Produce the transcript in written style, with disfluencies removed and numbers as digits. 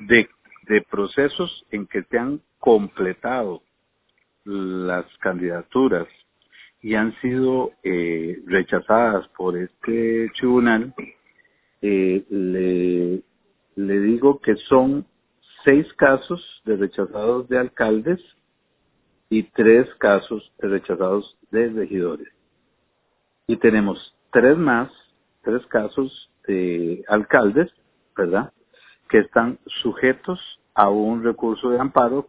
de, de procesos en que se han completado las candidaturas y han sido rechazadas por este tribunal, le digo que son 6 casos de rechazados de alcaldes y 3 casos de rechazados de regidores. Y tenemos 3 casos de alcaldes, ¿verdad?, que están sujetos a un recurso de amparo